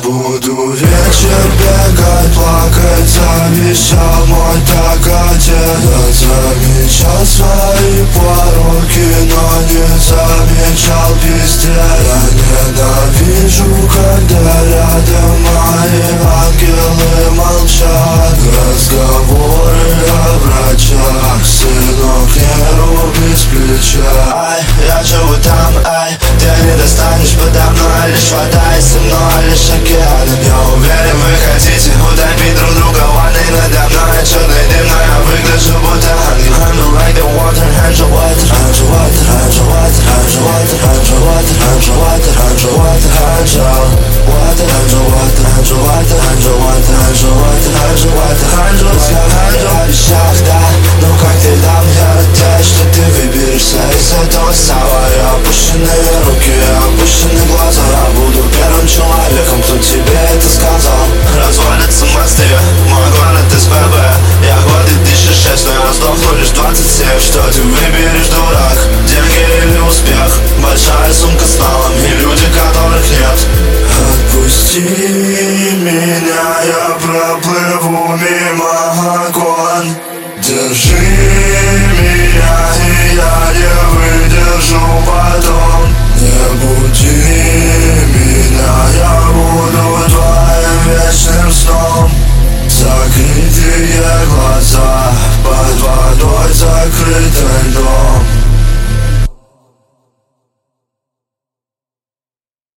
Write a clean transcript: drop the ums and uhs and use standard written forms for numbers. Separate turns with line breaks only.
буду вечер бегать, плакать, завещал мой так отец. Я замечал свои пороки, но не замечал пиздец. Я ненавижу, когда рядом мои ангелы молчат. Разговоры о врачах, сынок, не руби с плеча.
Ай, я живу там, ай, ты не достанешь подо мной. Лишь вода и со мной, лишь океан. Я уверен, вы хотите утопить друг друга в ванной надо мной. Черный дым, но я выгляжу будто ангел. Handle like the water, handle water, handle water, handle water, handle water, handle water, handle water, handle water, handle water, handle water, handle water, handle water, handle water, handle water, handle water. Я в вещах, да, но как ты дам, я надеюсь, что ты выберешься из этого сала. Опущенные руки, опущенные глаза. Я буду первым человеком, кто тебе это сказал. Развалятся мосты, мой город СПБ. Я годы 1006, но я сдохну лишь 27. Что ты выберешь, дурак, деньги или успех? Большая сумка с налом и люди, которых нет.
Отпусти меня, я проплыву мимо окон. Держи меня, и я не выдержу потом. Не буди меня, я буду твоим вечным сном. Закрытые глаза, под водой закрыто